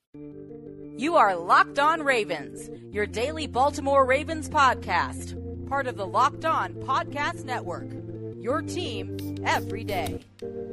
You are Locked On Ravens, your daily Baltimore Ravens podcast, part of the Locked On Podcast Network, your team every day.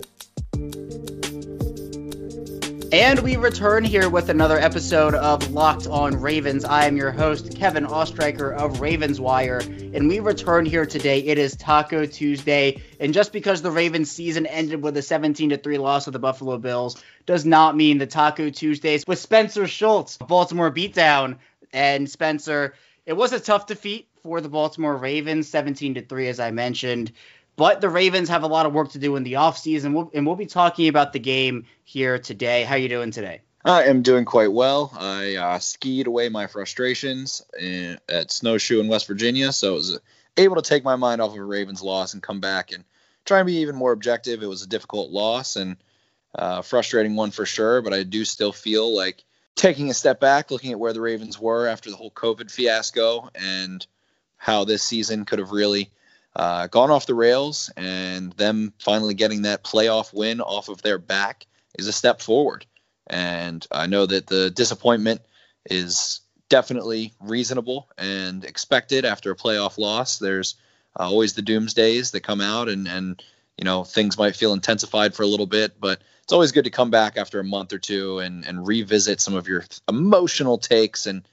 And we return here with another episode of Locked On Ravens. I am your host, Kevin Ostreicher of Ravens Wire, and we return here today. It is Taco Tuesday, and just because the Ravens season ended with a 17-3 loss to the Buffalo Bills does not mean the Taco Tuesdays with Spencer Schultz, Baltimore beatdown. And Spencer, it was a tough defeat for the Baltimore Ravens, 17-3 as I mentioned. But the Ravens have a lot of work to do in the offseason, and we'll be talking about the game here today. How are you doing today? I am doing quite well. I skied away my frustrations at Snowshoe in West Virginia, so I was able to take my mind off of a Ravens loss and come back and try and be even more objective. It was a difficult loss and frustrating one for sure, but I do still feel like taking a step back, looking at where the Ravens were after the whole COVID fiasco and how this season could have really gone off the rails, and them finally getting that playoff win off of their back is a step forward. And I know that the disappointment is definitely reasonable and expected after a playoff loss. There's always the doomsdays that come out, and you know, things might feel intensified for a little bit, but it's always good to come back after a month or two and revisit some of your emotional takes and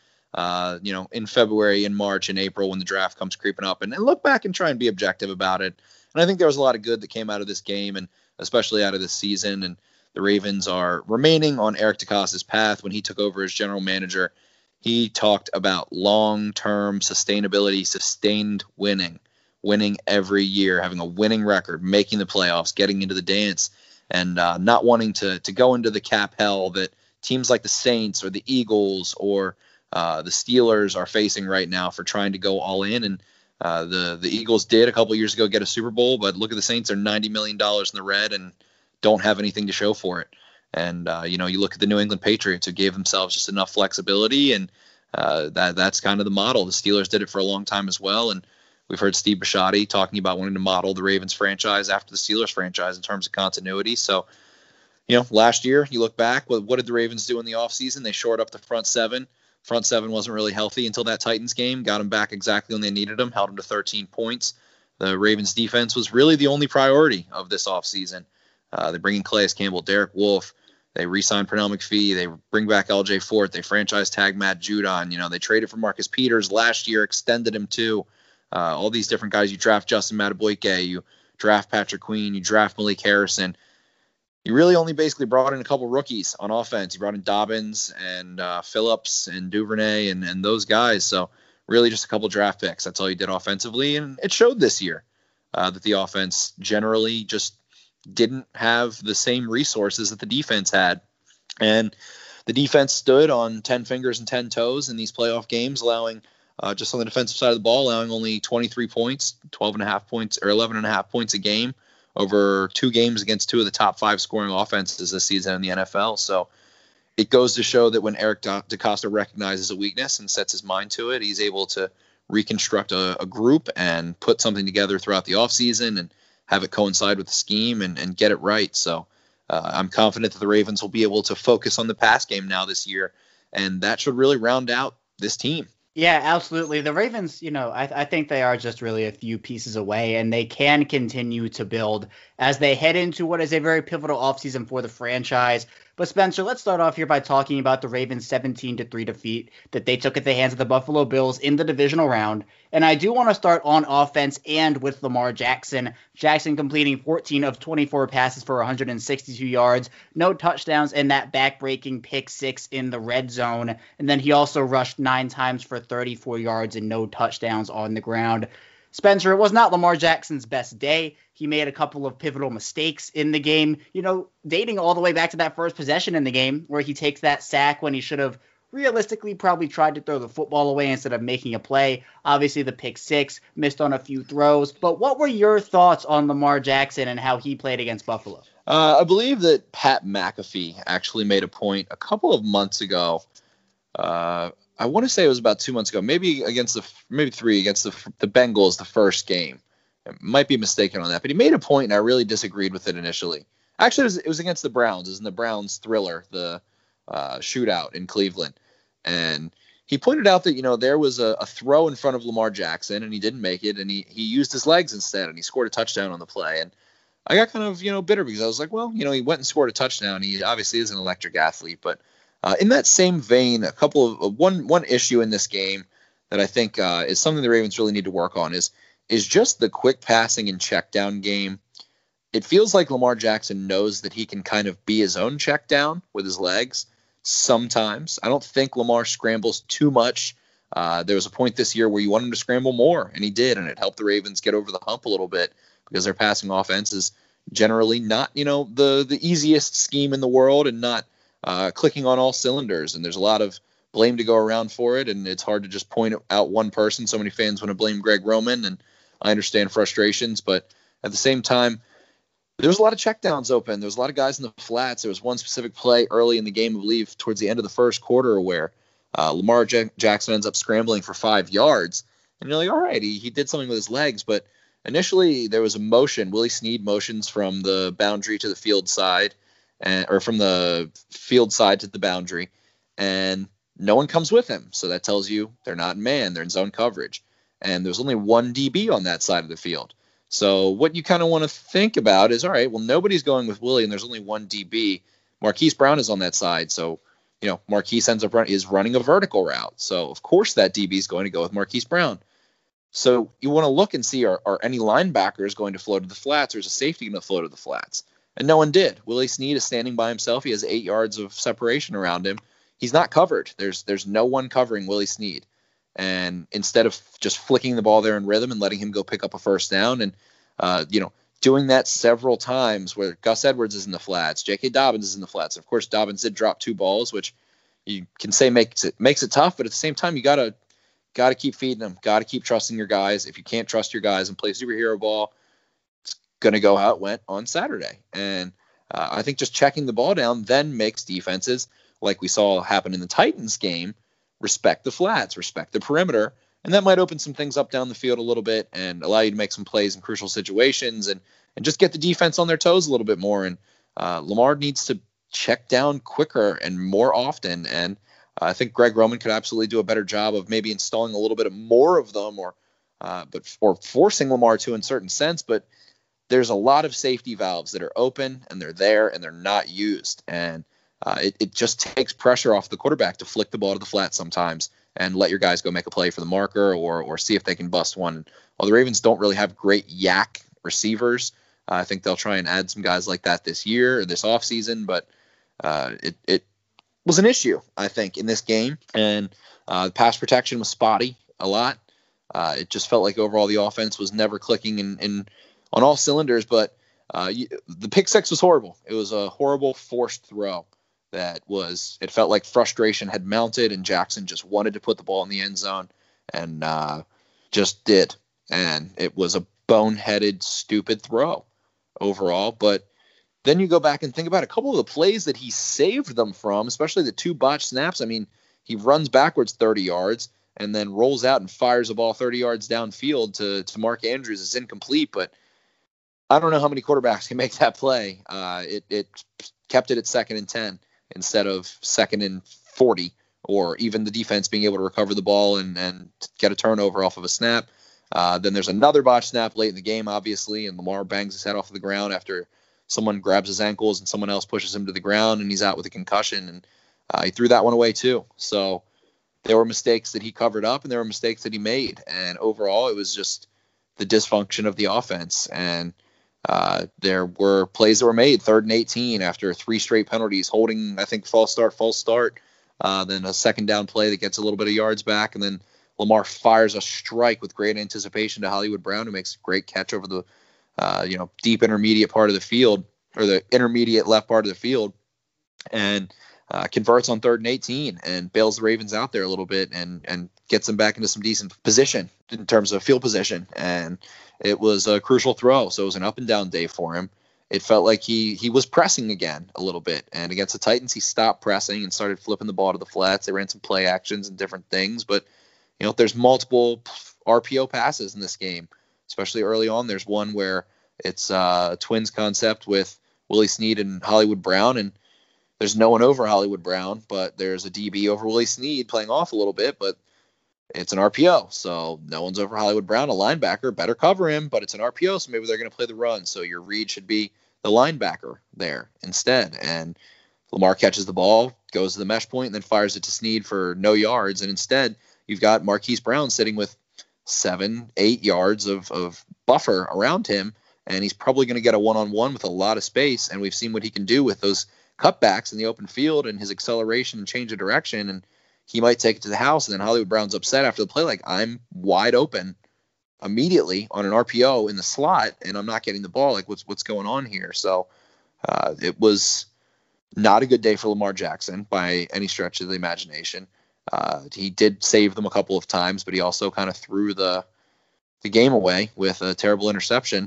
in February and March and April when the draft comes creeping up and look back and try and be objective about it. And I think there was a lot of good that came out of this game and especially out of this season. And the Ravens are remaining on Eric DeCosta's path. When he took over as general manager, he talked about long-term sustainability, sustained winning every year, having a winning record, making the playoffs, getting into the dance, and not wanting to go into the cap hell that teams like the Saints or the Eagles or the Steelers are facing right now for trying to go all in. And the Eagles did a couple years ago get a Super Bowl, but look at the Saints, they're $90 million in the red and don't have anything to show for it. And, you look at the New England Patriots who gave themselves just enough flexibility, and that's kind of the model. The Steelers did it for a long time as well. And we've heard Steve Bisciotti talking about wanting to model the Ravens franchise after the Steelers franchise in terms of continuity. So, last year, you look back, what did the Ravens do in the offseason? They shored up the front seven. Front seven wasn't really healthy until that Titans game. Got them back exactly when they needed them, held them to 13 points. The Ravens defense was really the only priority of this offseason. They bring in Calais Campbell, Derek Wolfe. They re-signed Pernell McPhee. They bring back LJ Fort. They franchise tag Matt Judon. They traded for Marcus Peters last year, extended him too. All these different guys. You draft Justin Madubuike. You draft Patrick Queen. You draft Malik Harrison. You really only basically brought in a couple rookies on offense. You brought in Dobbins and Phillips and Duvernay and those guys. So really just a couple draft picks. That's all you did offensively. And it showed this year that the offense generally just didn't have the same resources that the defense had. And the defense stood on 10 fingers and 10 toes in these playoff games, allowing just on the defensive side of the ball, allowing only 23 points, 12.5 points or 11.5 points a game over 2 games against 2 of the top 5 scoring offenses this season in the NFL. So it goes to show that when Eric DeCosta recognizes a weakness and sets his mind to it, he's able to reconstruct a group and put something together throughout the offseason and have it coincide with the scheme and get it right. So I'm confident that the Ravens will be able to focus on the pass game now this year, and that should really round out this team. Yeah, absolutely. The Ravens, I think they are just really a few pieces away, and they can continue to build as they head into what is a very pivotal offseason for the franchise. But Spencer, let's start off here by talking about the Ravens' 17-3 defeat that they took at the hands of the Buffalo Bills in the divisional round. And I do want to start on offense and with Lamar Jackson. Jackson completing 14 of 24 passes for 162 yards, no touchdowns, and that back-breaking pick 6 in the red zone. And then he also rushed 9 times for 34 yards and no touchdowns on the ground. Spencer, it was not Lamar Jackson's best day. He made a couple of pivotal mistakes in the game, dating all the way back to that first possession in the game where he takes that sack when he should have realistically probably tried to throw the football away instead of making a play. Obviously, the pick 6, missed on a few throws. But what were your thoughts on Lamar Jackson and how he played against Buffalo? I believe that Pat McAfee actually made a point a couple of months ago. I want to say it was about 2 months ago, maybe 3 against the Bengals, the first game. I might be mistaken on that, but he made a point, and I really disagreed with it initially. Actually, it was against the Browns. It was in the Browns Thriller, the shootout in Cleveland. And he pointed out that, there was a throw in front of Lamar Jackson and he didn't make it, and he used his legs instead, and he scored a touchdown on the play. And I got kind of, bitter because I was like, well, he went and scored a touchdown. He obviously is an electric athlete. But in that same vein, one issue in this game that I think is something the Ravens really need to work on is just the quick passing and check down game. It feels like Lamar Jackson knows that he can kind of be his own check down with his legs sometimes. I don't think Lamar scrambles too much. There was a point this year where you wanted him to scramble more, and he did, and it helped the Ravens get over the hump a little bit because their passing offense is generally not, the easiest scheme in the world and not clicking on all cylinders. And there's a lot of blame to go around for it, and it's hard to just point out one person. So many fans want to blame Greg Roman, and I understand frustrations, but at the same time, there was a lot of checkdowns open. There was a lot of guys in the flats. There was one specific play early in the game, I believe, towards the end of the first quarter, where Lamar Jackson ends up scrambling for 5 yards. And you're like, all right, he did something with his legs. But initially, there was a motion. Willie Snead motions from the boundary to the field side, or from the field side to the boundary, and no one comes with him. So that tells you they're not in man. They're in zone coverage. And there's only one DB on that side of the field. So what you kind of want to think about is, all right, well, nobody's going with Willie, and there's only one DB. Marquise Brown is on that side. So, Marquise ends up running a vertical route. So, of course, that DB is going to go with Marquise Brown. So you want to look and see, are any linebackers going to flow to the flats, or is a safety going to flow to the flats? And no one did. Willie Snead is standing by himself. He has 8 yards of separation around him. He's not covered. There's no one covering Willie Snead. And instead of just flicking the ball there in rhythm and letting him go pick up a first down, and doing that several times where Gus Edwards is in the flats, J.K. Dobbins is in the flats. Of course, Dobbins did drop 2 balls, which you can say makes it tough, but at the same time, you gotta keep feeding them, gotta keep trusting your guys. If you can't trust your guys and play superhero ball, it's gonna go how it went on Saturday. And I think just checking the ball down then makes defenses, like we saw happen in the Titans game, respect the flats, respect the perimeter, and that might open some things up down the field a little bit and allow you to make some plays in crucial situations and just get the defense on their toes a little bit more. And Lamar needs to check down quicker and more often, and I think Greg Roman could absolutely do a better job of maybe installing a little bit more of them, or forcing Lamar to in certain sense. But there's a lot of safety valves that are open, and they're there, and they're not used, and it just takes pressure off the quarterback to flick the ball to the flat sometimes and let your guys go make a play for the marker, or see if they can bust one. While the Ravens don't really have great yak receivers, I think they'll try and add some guys like that this year or this offseason, but it was an issue, I think, in this game. And the pass protection was spotty a lot. It just felt like overall the offense was never clicking in on all cylinders, but the pick six was horrible. It was a horrible forced throw. It felt like frustration had mounted, and Jackson just wanted to put the ball in the end zone, and just did. And it was a boneheaded, stupid throw overall. But then you go back and think about a couple of the plays that he saved them from, especially the 2 botched snaps. I mean, he runs backwards 30 yards and then rolls out and fires a ball 30 yards downfield to Mark Andrews. It's incomplete, but I don't know how many quarterbacks can make that play. It kept it at 2nd and 10. Instead of 2nd and 40, or even the defense being able to recover the ball and get a turnover off of a snap. Then there's another botch snap late in the game, obviously, and Lamar bangs his head off the ground after someone grabs his ankles and someone else pushes him to the ground, and he's out with a concussion, and he threw that one away too. So there were mistakes that he covered up, and there were mistakes that he made, and overall it was just the dysfunction of the offense. And there were plays that were made, 3rd and 18 after 3 straight penalties, holding, I think, false start, then a 2nd down play that gets a little bit of yards back, and then Lamar fires a strike with great anticipation to Hollywood Brown, who makes a great catch over the deep intermediate part of the field, or the intermediate left part of the field, and converts on 3rd and 18 and bails the Ravens out there a little bit and gets them back into some decent position in terms of field position. And it was a crucial throw, so it was an up and down day for him. It felt like he was pressing again a little bit, and against the Titans he stopped pressing and started flipping the ball to the flats. They ran some play actions and different things, but there's multiple RPO passes in this game, especially early on. There's one where it's a twins concept with Willie Snead and Hollywood Brown, and there's no one over Hollywood Brown, but there's a DB over Willie Snead playing off a little bit, but it's an RPO, so no one's over Hollywood Brown. A linebacker better cover him, but it's an RPO, so maybe they're going to play the run. So your read should be the linebacker there instead. And Lamar catches the ball, goes to the mesh point, and then fires it to Snead for no yards. And instead, you've got Marquise Brown sitting with 7-8 yards of buffer around him, and he's probably going to get a one-on-one with a lot of space. And we've seen what he can do with those cutbacks in the open field and his acceleration and change of direction. And he might take it to the house, and then Hollywood Brown's upset after the play, like, I'm wide open immediately on an RPO in the slot, and I'm not getting the ball. Like, what's going on here? So it was not a good day for Lamar Jackson by any stretch of the imagination. He did save them a couple of times, but he also kind of threw the game away with a terrible interception,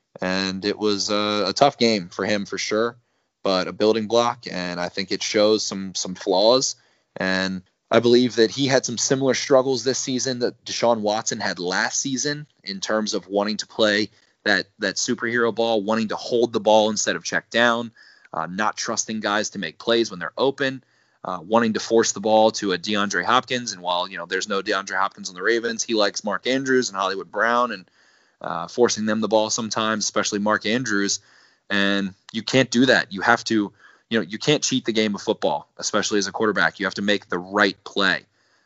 and it was a tough game for him for sure, but a building block, and I think it shows some flaws. And I believe that he had some similar struggles this season that Deshaun Watson had last season in terms of wanting to play that superhero ball, wanting to hold the ball instead of check down, not trusting guys to make plays when they're open, wanting to force the ball to a DeAndre Hopkins. And while, there's no DeAndre Hopkins on the Ravens, he likes Mark Andrews and Hollywood Brown and forcing them the ball sometimes, especially Mark Andrews. And you can't do that. You have to. You can't cheat the game of football, especially as a quarterback. You have to make the right play.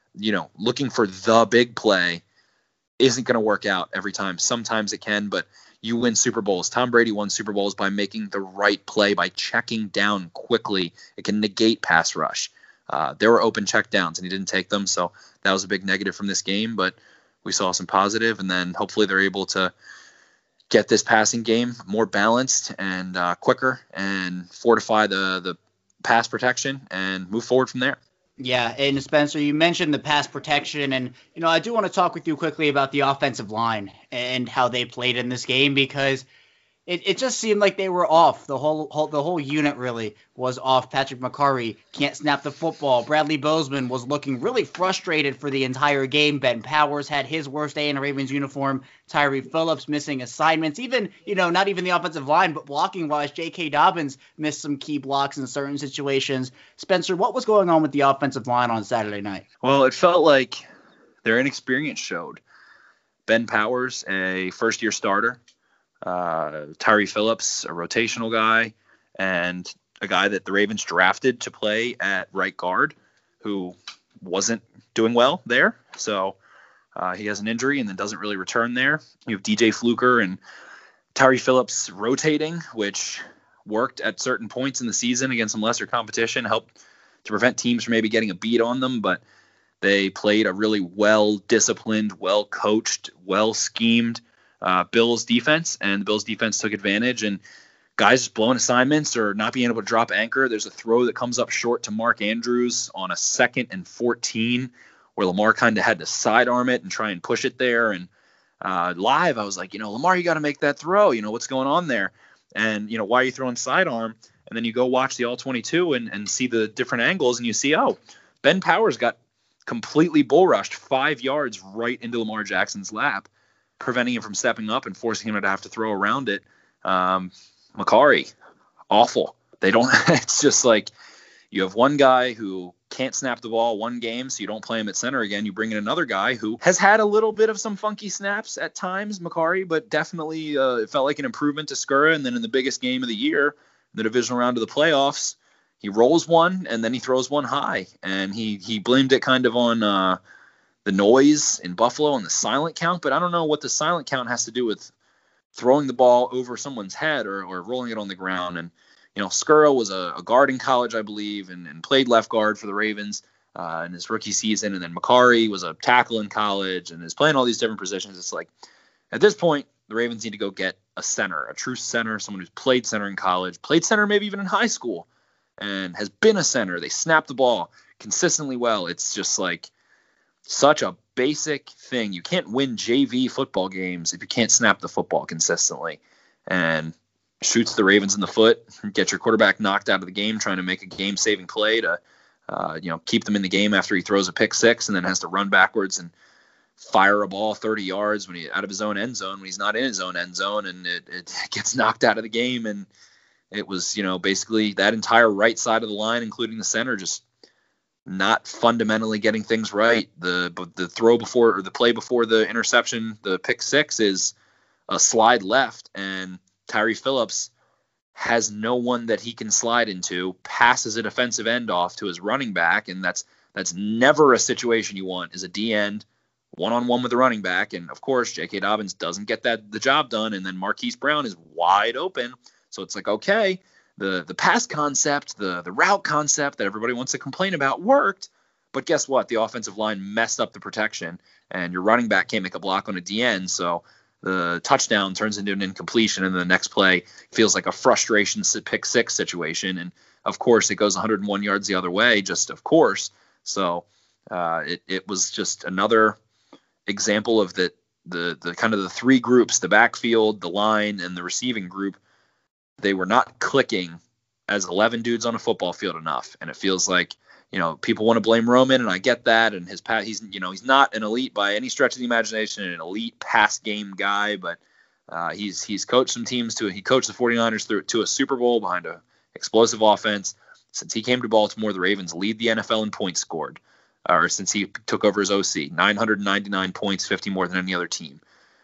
Looking for the big play isn't going to work out every time. Sometimes it can, but you win Super Bowls. Tom Brady won Super Bowls by making the right play, by checking down quickly. It can negate pass rush. There were open check downs, and he didn't take them, so that was a big negative from this game, but we saw some positive, and then hopefully they're able to get this passing game more balanced and quicker and fortify the pass protection and move forward from there. Yeah, and Spencer, you mentioned the pass protection, and I do want to talk with you quickly about the offensive line and how they played in this game, because it just seemed like they were off. The whole unit really was off. Patrick McCurry can't snap the football. Bradley Bozeman was looking really frustrated for the entire game. Ben Powers had his worst day in a Ravens uniform. Tyree Phillips missing assignments. Even, not even the offensive line, but blocking-wise, J.K. Dobbins missed some key blocks in certain situations. Spencer, what was going on with the offensive line on Saturday night? Well, it felt like their inexperience showed. Ben Powers, a first-year starter. Tyree Phillips, a rotational guy, and a guy that the Ravens drafted to play at right guard, who wasn't doing well there. So he has an injury and then doesn't really return there. You have DJ Fluker and Tyree Phillips rotating, which worked at certain points in the season against some lesser competition, helped to prevent teams from maybe getting a beat on them, but they played a really well-disciplined, well-coached, well-schemed Bills defense, and the Bills defense took advantage, and guys just blowing assignments or not being able to drop anchor. There's a throw that comes up short to Mark Andrews on a 2nd and 14 where Lamar kind of had to sidearm it and try and push it there. And live, I was like, Lamar, you got to make that throw. What's going on there? And, why are you throwing sidearm? And then you go watch the All-22 and see the different angles, and you see, Ben Powers got completely bull rushed 5 yards right into Lamar Jackson's lap, preventing him from stepping up and forcing him to have to throw around it. McCurry, awful. They don't. It's just like you have one guy who can't snap the ball one game, so you don't play him at center again. You bring in another guy who has had a little bit of some funky snaps at times, McCurry, but definitely it felt like an improvement to Skura. And then in the biggest game of the year, the divisional round of the playoffs, he rolls one and then he throws one high, and he blamed it kind of on the noise in Buffalo and the silent count, but I don't know what the silent count has to do with throwing the ball over someone's head or rolling it on the ground. And, Skura was a guard in college, I believe, and played left guard for the Ravens in his rookie season. And then McCurry was a tackle in college and is playing all these different positions. It's like, at this point, the Ravens need to go get a center, a true center, someone who's played center in college, played center maybe even in high school, and has been a center. They snap the ball consistently well. It's just like such a basic thing. You can't win JV football games if you can't snap the football consistently. And shoots the Ravens in the foot, get your quarterback knocked out of the game trying to make a game-saving play to keep them in the game after he throws a pick six and then has to run backwards and fire a ball 30 yards when he out of his own end zone when he's not in his own end zone, and it gets knocked out of the game. And It was, basically that entire right side of the line, including the center, just not fundamentally getting things right. The play before the interception, the pick six, is a slide left, and Tyree Phillips has no one that he can slide into, passes a defensive end off to his running back, and that's never a situation you want, is a D end one-on-one with the running back. And of course, J.K. Dobbins doesn't get the job done, and then Marquise Brown is wide open. So it's like, okay, the pass concept, the route concept that everybody wants to complain about worked, but guess what? The offensive line messed up the protection, and your running back can't make a block on a DN, so the touchdown turns into an incompletion, and the next play feels like a frustration pick six situation. And of course, it goes 101 yards the other way, just of course. So it was just another example of the kind of the three groups, the backfield, the line, and the receiving group. They were not clicking as 11 dudes on a football field enough. And it feels like, people want to blame Roman, and I get that. And he's not an elite by any stretch of the imagination, an elite pass game guy, but he's coached some teams he coached the 49ers to a Super Bowl behind a explosive offense. Since he came to Baltimore, the Ravens lead the NFL in points scored, or since he took over as OC, 999 points, 50 more than any other team.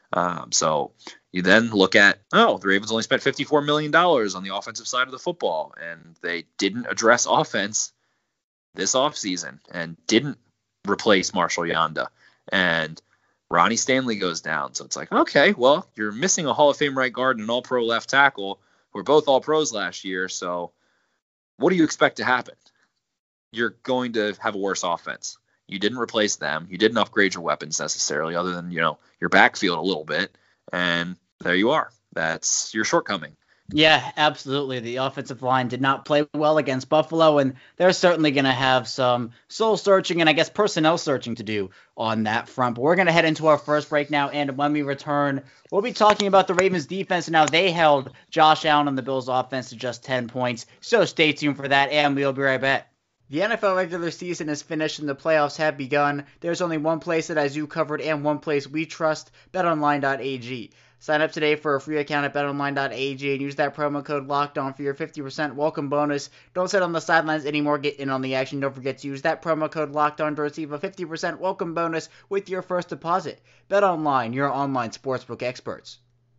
So you then look at, the Ravens only spent $54 million on the offensive side of the football, and they didn't address offense this offseason and didn't replace Marshall Yanda. And Ronnie Stanley goes down. So it's like, okay, well, you're missing a Hall of Fame right guard and an all-pro left tackle who were both all-pros last year. So what do you expect to happen? You're going to have a worse offense. You didn't replace them. You didn't upgrade your weapons necessarily, other than, your backfield a little bit. And there you are. That's your shortcoming. Yeah, absolutely. The offensive line did not play well against Buffalo, and they're certainly going to have some soul searching and I guess personnel searching to do on that front. But we're going to head into our first break now, and when we return, we'll be talking about the Ravens defense and how they held Josh Allen and the Bills offense to just 10 points. So stay tuned for that, and we'll be right back. The NFL regular season is finished and the playoffs have begun. There's only one place that has you covered and one place we trust, betonline.ag. Sign up today for a free account at betonline.ag and use that promo code LOCKEDON for your 50% welcome bonus. Don't sit on the sidelines anymore. Get in on the action. Don't forget to use that promo code LOCKEDON to receive a 50% welcome bonus with your first deposit. BetOnline, your online sportsbook experts.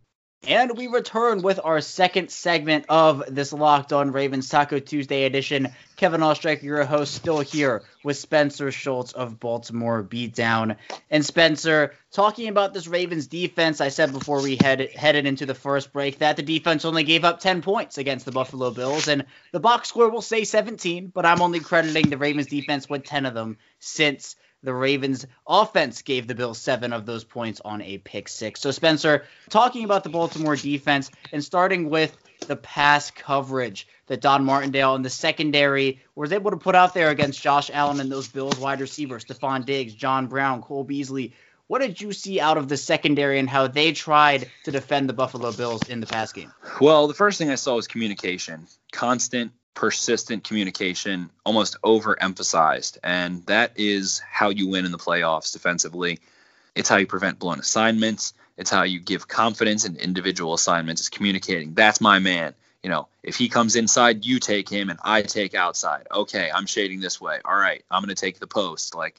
And we return with our second segment of this Locked On Ravens Taco Tuesday edition. Kevin Ostreicher, your host, still here with Spencer Schultz of Baltimore Beatdown. And Spencer, talking about this Ravens defense, I said before we headed into the first break that the defense only gave up 10 points against the Buffalo Bills. And the box score will say 17, but I'm only crediting the Ravens defense with 10 of them since the Ravens offense gave the Bills 7 of those points on a pick six. So Spencer, talking about the Baltimore defense and starting with the pass coverage that Don Martindale and the secondary was able to put out there against Josh Allen and those Bills wide receivers, Stephon Diggs, John Brown, Cole Beasley. What did you see out of the secondary and how they tried to defend the Buffalo Bills in the pass game? Well, the first thing I saw was communication. Constant, persistent communication, almost overemphasized. And that is how you win in the playoffs defensively. It's how you prevent blown assignments. It's how you give confidence in individual assignments. It's communicating. That's my man. If he comes inside, you take him and I take outside. Okay, I'm shading this way. All right, I'm going to take the post. Like,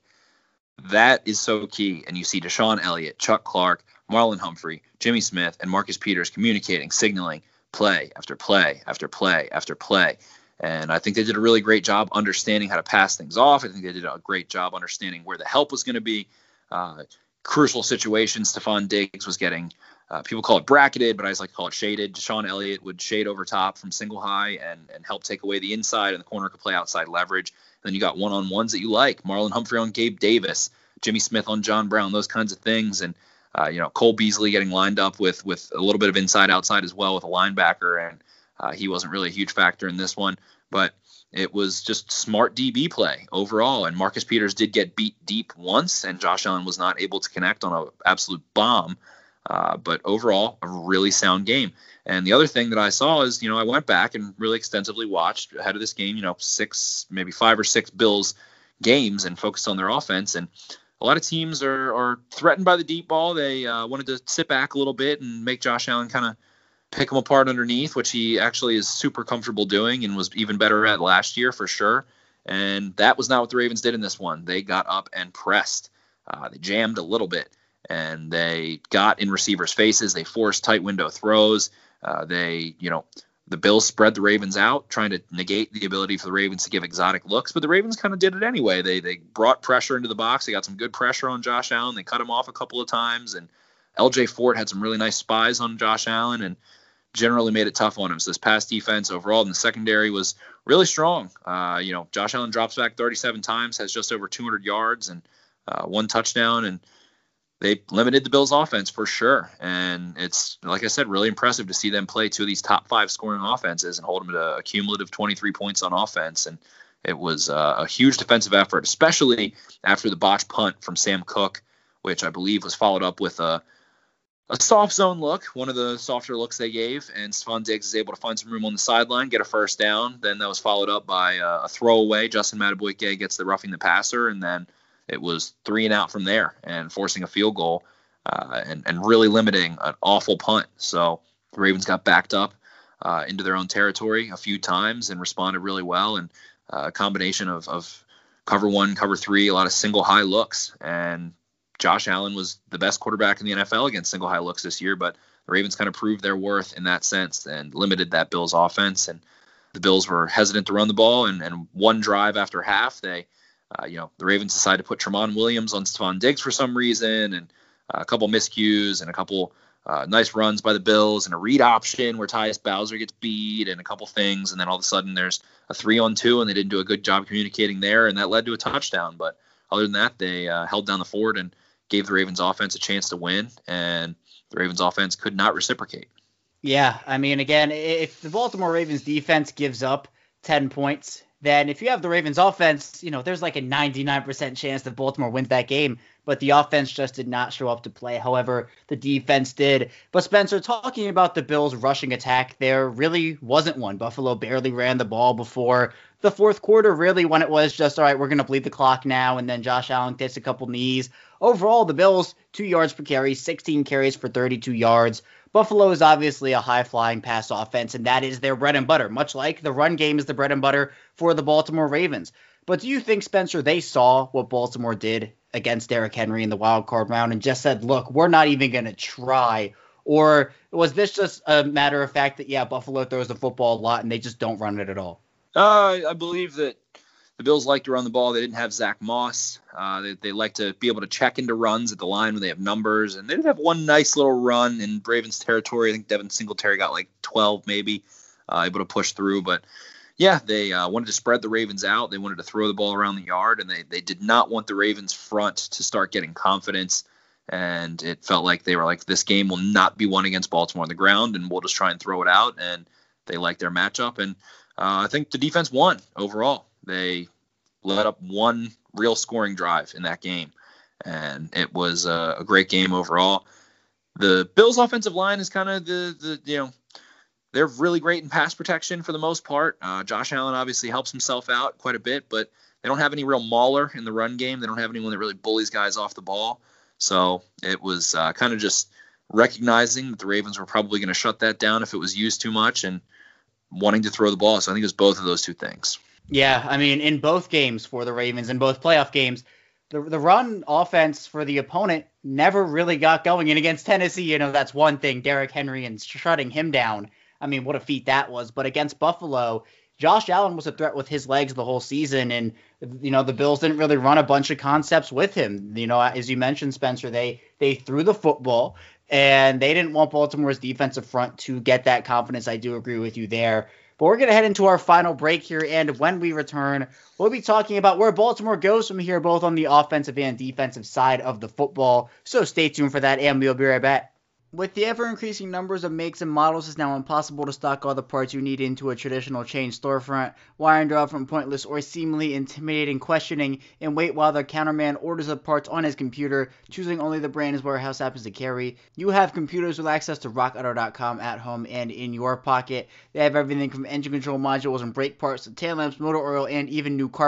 that is so key. And you see Deshaun Elliott, Chuck Clark, Marlon Humphrey, Jimmy Smith, and Marcus Peters communicating, signaling play after play after play after play. And I think they did a really great job understanding how to pass things off. I think they did a great job understanding where the help was going to be. Crucial situations, Stephon Diggs was getting, people call it bracketed, but I just like to call it shaded. Deshaun Elliott would shade over top from single high and help take away the inside, and the corner could play outside leverage. And then you got one-on-ones that you like. Marlon Humphrey on Gabe Davis, Jimmy Smith on John Brown, those kinds of things. And, Cole Beasley getting lined up with a little bit of inside-outside as well with a linebacker, and he wasn't really a huge factor in this one, but it was just smart DB play overall. And Marcus Peters did get beat deep once, and Josh Allen was not able to connect on an absolute bomb. But overall, a really sound game. And the other thing that I saw is, I went back and really extensively watched ahead of this game, 5 or 6 Bills games and focused on their offense. And a lot of teams are threatened by the deep ball. They wanted to sit back a little bit and make Josh Allen kind of pick him apart underneath, which he actually is super comfortable doing and was even better at last year for sure. And that was not what the Ravens did in this one. They got up and pressed. They jammed a little bit, and they got in receivers' faces. They forced tight window throws. The Bills spread the Ravens out, trying to negate the ability for the Ravens to give exotic looks, but the Ravens kind of did it anyway. They brought pressure into the box. They got some good pressure on Josh Allen. They cut him off a couple of times, and LJ Fort had some really nice spies on Josh Allen and generally made it tough on him. So this pass defense overall in the secondary was really strong. Josh Allen drops back 37 times, has just over 200 yards and one touchdown, and they limited the Bills' offense for sure. And it's, like I said, really impressive to see them play two of these top 5 scoring offenses and hold them to a cumulative 23 points on offense. And it was a huge defensive effort, especially after the botched punt from Sam Cook, which I believe was followed up with a soft zone look, one of the softer looks they gave, and Stephon Diggs is able to find some room on the sideline, get a first down. Then that was followed up by a throwaway. Justin Madubuike gets the roughing the passer, and then it was 3 and out from there and forcing a field goal and really limiting an awful punt. So the Ravens got backed up into their own territory a few times and responded really well. And a combination of cover 1, cover 3, a lot of single high looks, and Josh Allen was the best quarterback in the NFL against single high looks this year, but the Ravens kind of proved their worth in that sense and limited that Bills offense. And the Bills were hesitant to run the ball. And one drive after half, the Ravens decided to put Tramon Williams on Stephon Diggs for some reason, and a couple miscues and a couple nice runs by the Bills and a read option where Tyus Bowser gets beat and a couple things. And then all of a sudden there's a 3-on-2 and they didn't do a good job communicating there. And that led to a touchdown. But other than that, they held down the fort and gave the Ravens offense a chance to win, and the Ravens offense could not reciprocate. Yeah, I mean, again, if the Baltimore Ravens defense gives up 10 points, then if you have the Ravens offense, there's like a 99% chance that Baltimore wins that game, but the offense just did not show up to play. However, the defense did. But Spencer, talking about the Bills' rushing attack, there really wasn't one. Buffalo barely ran the ball before the fourth quarter, really, when it was just, all right, we're going to bleed the clock now, and then Josh Allen takes a couple knees. Overall, the Bills, 2 yards per carry, 16 carries for 32 yards. Buffalo is obviously a high-flying pass offense, and that is their bread and butter, much like the run game is the bread and butter for the Baltimore Ravens. But do you think, Spencer, they saw what Baltimore did against Derrick Henry in the wild card round and just said, look, we're not even going to try? Or was this just a matter of fact that, yeah, Buffalo throws the football a lot and they just don't run it at all? I believe that the Bills like to run the ball. They didn't have Zach Moss. They like to be able to check into runs at the line when they have numbers. And they did have one nice little run in Ravens territory. I think Devin Singletary got like 12 maybe, able to push through. But, yeah, they wanted to spread the Ravens out. They wanted to throw the ball around the yard. And they did not want the Ravens front to start getting confidence. And it felt like they were like, this game will not be won against Baltimore on the ground, and we'll just try and throw it out. And they liked their matchup. And I think the defense won overall. They let up one real scoring drive in that game, and it was a great game overall. The Bills' offensive line is kind of they're really great in pass protection for the most part. Josh Allen obviously helps himself out quite a bit, but they don't have any real mauler in the run game. They don't have anyone that really bullies guys off the ball. So it was kind of just recognizing that the Ravens were probably going to shut that down if it was used too much, and wanting to throw the ball. So I think it was both of those two things. Yeah, I mean, in both games for the Ravens, in both playoff games, the run offense for the opponent never really got going. And against Tennessee, that's one thing, Derrick Henry and shutting him down. I mean, what a feat that was. But against Buffalo, Josh Allen was a threat with his legs the whole season. And, the Bills didn't really run a bunch of concepts with him. As you mentioned, Spencer, they threw the football. And they didn't want Baltimore's defensive front to get that confidence. I do agree with you there. But we're going to head into our final break here. And when we return, we'll be talking about where Baltimore goes from here, both on the offensive and defensive side of the football. So stay tuned for that, and we'll be right back. With the ever-increasing numbers of makes and models, it's now impossible to stock all the parts you need into a traditional chain storefront. Why endure from pointless or seemingly intimidating questioning and wait while the counterman orders the parts on his computer, choosing only the brand his warehouse happens to carry? You have computers with access to RockAuto.com at home and in your pocket. They have everything from engine control modules and brake parts to tail lamps, motor oil, and even new carpet.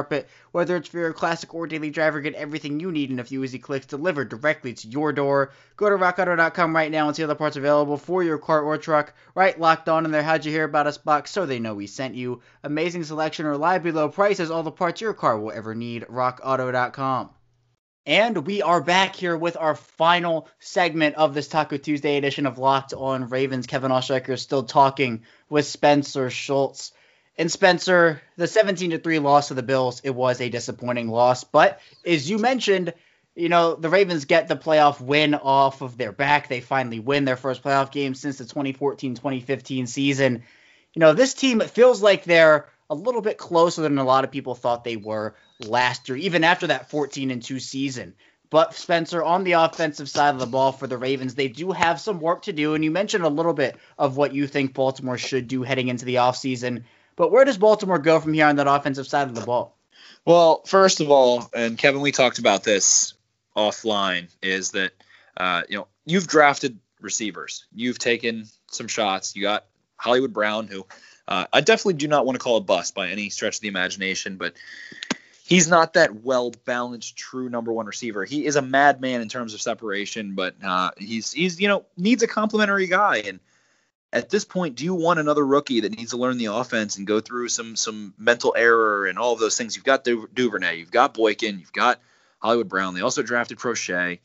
Whether it's for your classic or daily driver, get everything you need in a few easy clicks delivered directly to your door. Go to rockauto.com right now and see other parts available for your car or truck. Right, locked on in their How'd You Hear About Us box so they know we sent you. Amazing selection, reliably low prices, all the parts your car will ever need. rockauto.com. And we are back here with our final segment of this Taco Tuesday edition of Locked On Ravens. Kevin Oestreicher is still talking with Spencer Schultz. And Spencer, the 17-3 loss to the Bills, it was a disappointing loss. But as you mentioned, the Ravens get the playoff win off of their back. They finally win their first playoff game since the 2014-2015 season. This team feels like they're a little bit closer than a lot of people thought they were last year, even after that 14-2 season. But Spencer, on the offensive side of the ball for the Ravens, they do have some work to do. And you mentioned a little bit of what you think Baltimore should do heading into the offseason. But where does Baltimore go from here on that offensive side of the ball? Well, first of all, and Kevin, we talked about this offline, is that, you've drafted receivers. You've taken some shots. You got Hollywood Brown, who I definitely do not want to call a bust by any stretch of the imagination, but he's not that well-balanced, true number one receiver. He is a madman in terms of separation, but he's needs a complimentary guy. And at this point, do you want another rookie that needs to learn the offense and go through some mental error and all of those things? You've got Duvernay, you've got Boykin, you've got Hollywood Brown. They also drafted Prochet.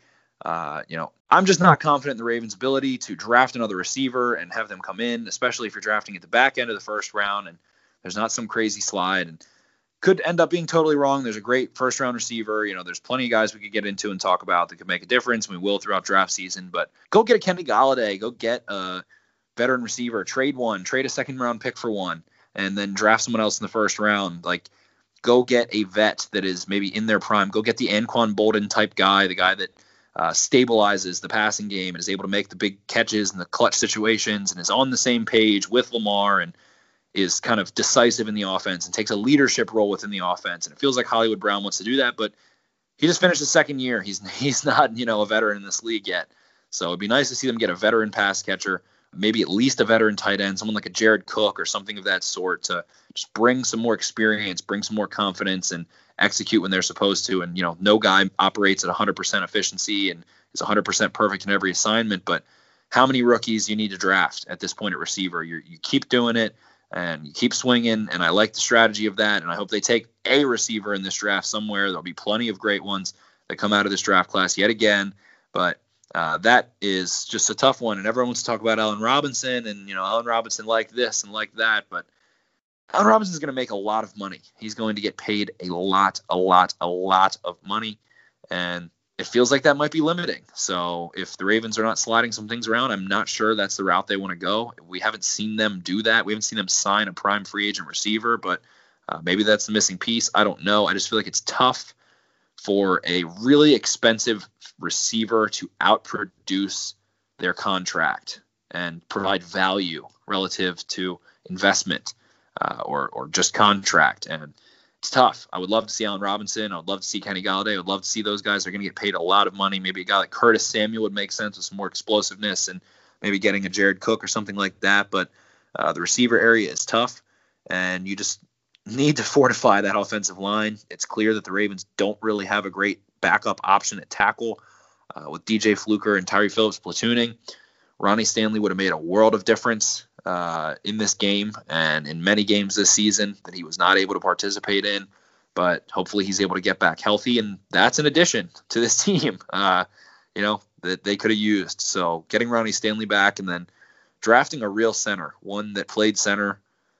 I'm just not confident in the Ravens' ability to draft another receiver and have them come in, especially if you're drafting at the back end of the first round and there's not some crazy slide. And could end up being totally wrong. There's a great first-round receiver. There's plenty of guys we could get into and talk about that could make a difference. We will throughout draft season. But go get a Kenny Golladay. Go get a veteran receiver. Trade a second-round pick for one, and then draft someone else in the first round. Go get a vet that is maybe in their prime. Go get the Anquan Boldin-type guy, the guy that stabilizes the passing game and is able to make the big catches and the clutch situations and is on the same page with Lamar and is kind of decisive in the offense and takes a leadership role within the offense. And it feels like Hollywood Brown wants to do that, but he just finished his second year. He's not, a veteran in this league yet. So it'd be nice to see them get a veteran pass catcher, maybe at least a veteran tight end, someone like a Jared Cook or something of that sort to just bring some more experience, bring some more confidence and execute when they're supposed to. And, no guy operates at 100% efficiency and is 100% perfect in every assignment, but how many rookies you need to draft at this point at receiver? You keep doing it. And you keep swinging, and I like the strategy of that, and I hope they take a receiver in this draft somewhere. There'll be plenty of great ones that come out of this draft class yet again, but that is just a tough one, and everyone wants to talk about Allen Robinson, and, Allen Robinson like this and like that, but Allen Robinson's going to make a lot of money. He's going to get paid a lot of money, and it feels like that might be limiting. So if the Ravens are not sliding some things around, I'm not sure that's the route they want to go. We haven't seen them do that. We haven't seen them sign a prime free agent receiver, but maybe that's the missing piece. I don't know. I just feel like it's tough for a really expensive receiver to outproduce their contract and provide value relative to investment or just contract. And it's tough. I would love to see Allen Robinson. I would love to see Kenny Golladay. I would love to see those guys. They're going to get paid a lot of money. Maybe a guy like Curtis Samuel would make sense with some more explosiveness and maybe getting a Jared Cook or something like that. But the receiver area is tough, and you just need to fortify that offensive line. It's clear that the Ravens don't really have a great backup option at tackle with DJ Fluker and Tyree Phillips platooning. Ronnie Stanley would have made a world of difference in this game and in many games this season that he was not able to participate in, but hopefully he's able to get back healthy, and that's an addition to this team, that they could have used. So getting Ronnie Stanley back and then drafting a real center, one that played center,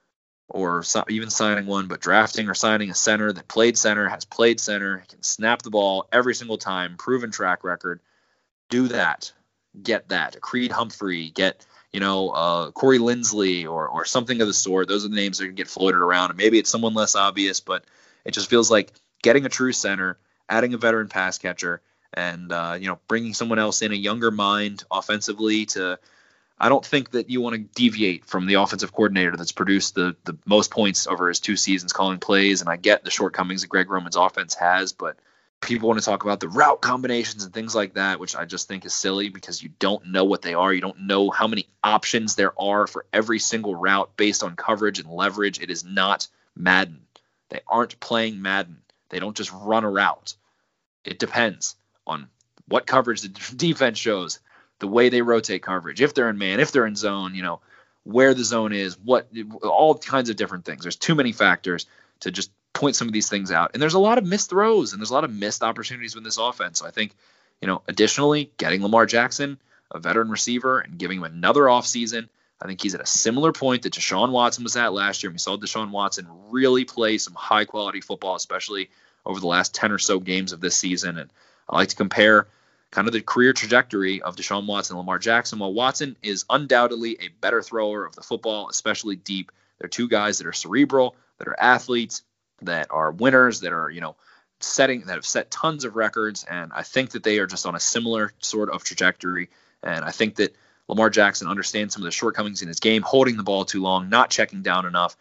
or even signing one, but drafting or signing a center that played center, has played center, can snap the ball every single time, proven track record. Do that. Get that. Creed Humphrey, get Corey Linsley or something of the sort. Those are the names that are going to get floated around. And maybe it's someone less obvious, but it just feels like getting a true center, adding a veteran pass catcher, and bringing someone else in, a younger mind offensively to. I don't think that you want to deviate from the offensive coordinator that's produced the most points over his 2 seasons calling plays. And I get the shortcomings that Greg Roman's offense has, but people want to talk about the route combinations and things like that, which I just think is silly because you don't know what they are. You don't know how many options there are for every single route based on coverage and leverage. It is not Madden. They aren't playing Madden. They don't just run a route. It depends on what coverage the defense shows, the way they rotate coverage, if they're in man, if they're in zone, where the zone is, all kinds of different things. There's too many factors to just point some of these things out. And there's a lot of missed throws and there's a lot of missed opportunities with this offense. So I think, additionally, getting Lamar Jackson, a veteran receiver, and giving him another offseason, I think he's at a similar point that Deshaun Watson was at last year. We saw Deshaun Watson really play some high-quality football, especially over the last 10 or so games of this season. And I like to compare kind of the career trajectory of Deshaun Watson and Lamar Jackson. While Watson is undoubtedly a better thrower of the football, especially deep, they're two guys that are cerebral, that are athletes, that are winners, that are, that have set tons of records. And I think that they are just on a similar sort of trajectory. And I think that Lamar Jackson understands some of the shortcomings in his game, holding the ball too long, not checking down enough,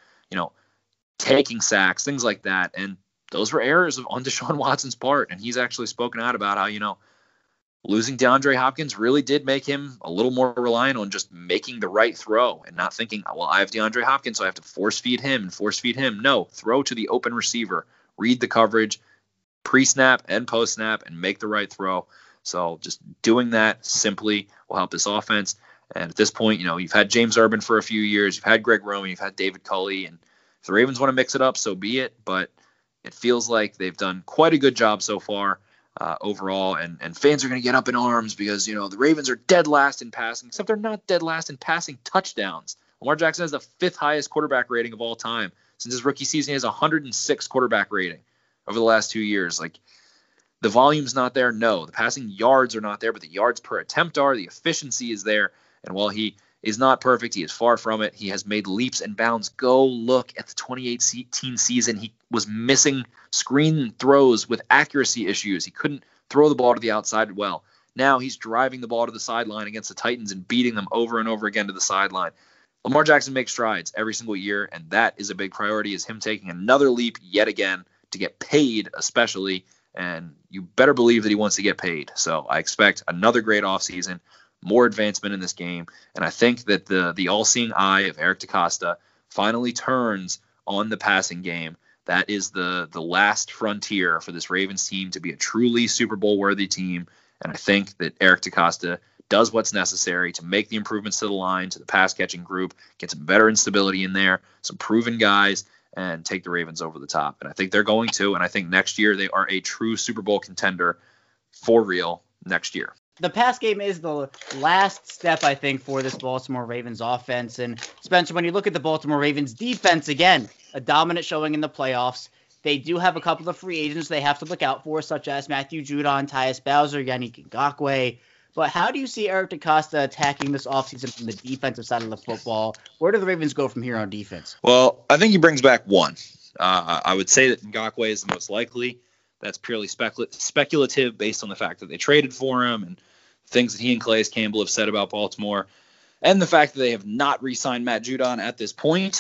taking sacks, things like that. And those were errors on Deshaun Watson's part. And he's actually spoken out about how, losing DeAndre Hopkins really did make him a little more reliant on just making the right throw and not thinking, well, I have DeAndre Hopkins, so I have to force feed him. No, throw to the open receiver, read the coverage, pre-snap and post-snap, and make the right throw. So just doing that simply will help this offense. And at this point, you've had James Urban for a few years. You've had Greg Roman. You've had David Culley. And if the Ravens want to mix it up, so be it. But it feels like they've done quite a good job so far overall. And fans are going to get up in arms because, the Ravens are dead last in passing, except they're not dead last in passing touchdowns. Lamar Jackson has the 5th highest quarterback rating of all time. Since his rookie season, he has 106 quarterback rating over the last 2 years. Like, the volume's not there. No, the passing yards are not there, but the yards per attempt are. The efficiency is there. And while he is not perfect, he is far from it. He has made leaps and bounds. Go look at the 2018 season. He was missing screen throws with accuracy issues. He couldn't throw the ball to the outside well. Now he's driving the ball to the sideline against the Titans and beating them over and over again to the sideline. Lamar Jackson makes strides every single year, and that is a big priority, is him taking another leap yet again to get paid, especially. And you better believe that he wants to get paid. So I expect another great offseason, more advancement in this game. And I think that the all-seeing eye of Eric DeCosta finally turns on the passing game. That is the last frontier for this Ravens team to be a truly Super Bowl-worthy team. And I think that Eric DeCosta does what's necessary to make the improvements to the line, to the pass-catching group, get some veteran stability in there, some proven guys, and take the Ravens over the top. And I think they're going to. And I think next year they are a true Super Bowl contender for real next year. The pass game is the last step, I think, for this Baltimore Ravens offense. And Spencer, when you look at the Baltimore Ravens defense, again, a dominant showing in the playoffs. They do have a couple of free agents they have to look out for, such as Matthew Judon, Tyus Bowser, Yannick Ngakoue. But how do you see Eric DeCosta attacking this offseason from the defensive side of the football? Where do the Ravens go from here on defense? Well, I think he brings back one. I would say that Ngakoue is the most likely. That's purely speculative based on the fact that they traded for him and things that he and Calais Campbell have said about Baltimore, and the fact that they have not re-signed Matt Judon at this point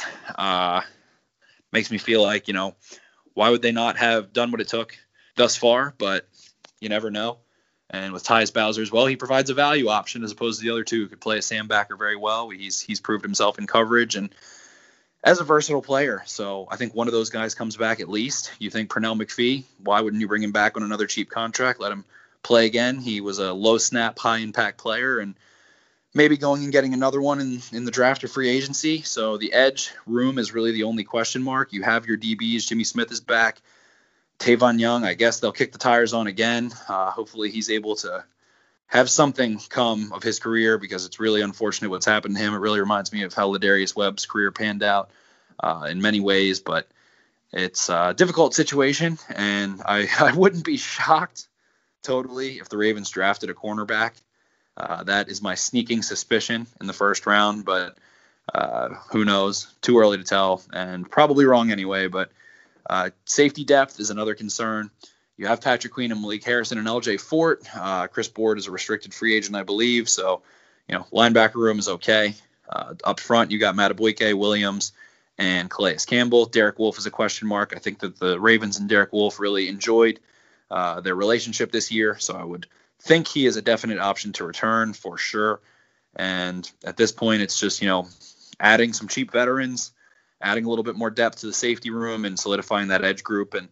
makes me feel like, why would they not have done what it took thus far? But you never know. And with Tyus Bowser as well, he provides a value option as opposed to the other two who could play a Sam backer very well. He's proved himself in coverage and as a versatile player. So I think one of those guys comes back at least. You think Pernell McPhee, why wouldn't you bring him back on another cheap contract? Let him play again. He was a low snap, high impact player, and maybe going and getting another one in the draft or free agency. So the edge room is really the only question mark. You have your DBs. Jimmy Smith is back. Tavon Young, I guess they'll kick the tires on again. Hopefully he's able to have something come of his career, because it's really unfortunate what's happened to him. It really reminds me of how Ladarius Webb's career panned out in many ways, but it's a difficult situation, and I wouldn't be shocked totally if the Ravens drafted a cornerback. That is my sneaking suspicion in the first round, but who knows? Too early to tell, and probably wrong anyway, but safety depth is another concern. You have Patrick Queen and Malik Harrison and LJ Fort. Chris Board is a restricted free agent, I believe. So, linebacker room is okay. Up front, you got Madubuike, Williams, and Calais Campbell. Derek Wolfe is a question mark. I think that the Ravens and Derek Wolfe really enjoyed their relationship this year. So I would think he is a definite option to return for sure. And at this point, it's just, adding some cheap veterans, adding a little bit more depth to the safety room, and solidifying that edge group. And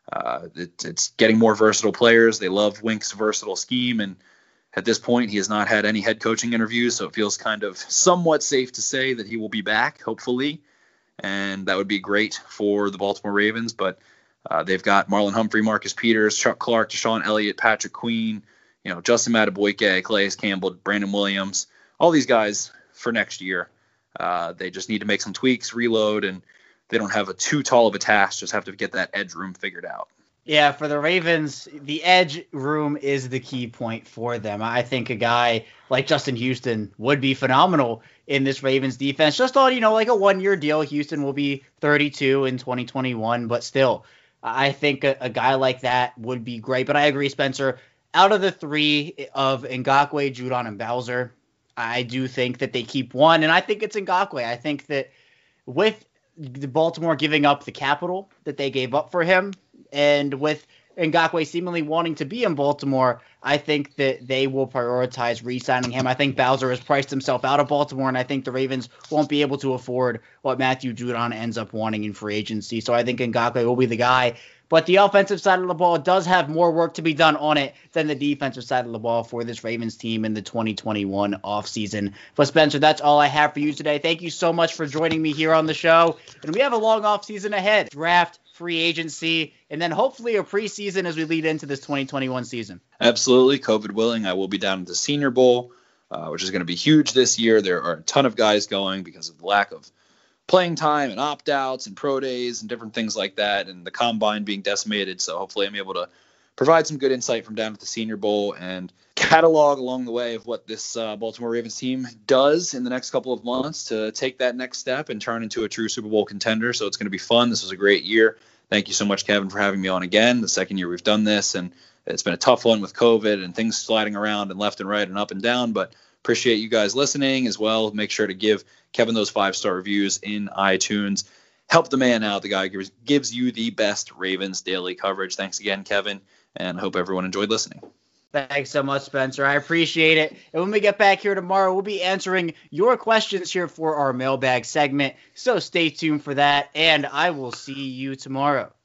It's getting more versatile players. They love Wink's versatile scheme, and at this point, he has not had any head coaching interviews, so it feels kind of somewhat safe to say that he will be back, hopefully, and that would be great for the Baltimore Ravens. But they've got Marlon Humphrey, Marcus Peters, Chuck Clark, Deshaun Elliott, Patrick Queen, Justin Madubuike, Calais Campbell, Brandon Williams, all these guys for next year. They just need to make some tweaks, reload, and they don't have too tall of a task, just have to get that edge room figured out. Yeah, for the Ravens, the edge room is the key point for them. I think a guy like Justin Houston would be phenomenal in this Ravens defense. Just on, like a one-year deal. Houston will be 32 in 2021, but still, I think a guy like that would be great. But I agree, Spencer. Out of the three of Ngakoue, Judon, and Bowser, I do think that they keep one, and I think it's Ngakoue. I think that with the Baltimore giving up the capital that they gave up for him, and with Ngakoue seemingly wanting to be in Baltimore, I think that they will prioritize re-signing him. I think Bowser has priced himself out of Baltimore, and I think the Ravens won't be able to afford what Matthew Judon ends up wanting in free agency. So I think Ngakoue will be the guy. But the offensive side of the ball does have more work to be done on it than the defensive side of the ball for this Ravens team in the 2021 offseason. But Spencer, that's all I have for you today. Thank you so much for joining me here on the show. And we have a long offseason ahead. Draft, free agency, and then hopefully a preseason as we lead into this 2021 season. Absolutely. COVID willing, I will be down at the Senior Bowl, which is going to be huge this year. There are a ton of guys going because of the lack of playing time and opt-outs and pro days and different things like that, and the combine being decimated. So hopefully I'm able to provide some good insight from down at the Senior Bowl and catalog along the way of what this Baltimore Ravens team does in the next couple of months to take that next step and turn into a true Super Bowl contender. So it's going to be fun. This was a great year. Thank you so much, Kevin, for having me on again. The second year we've done this, and it's been a tough one with COVID and things sliding around and left and right and up and down, but appreciate you guys listening as well. Make sure to give Kevin those 5-star reviews in iTunes. Help the man out. The guy gives you the best Ravens daily coverage. Thanks again, Kevin, and hope everyone enjoyed listening. Thanks so much, Spencer. I appreciate it. And when we get back here tomorrow, we'll be answering your questions here for our mailbag segment. So stay tuned for that, and I will see you tomorrow.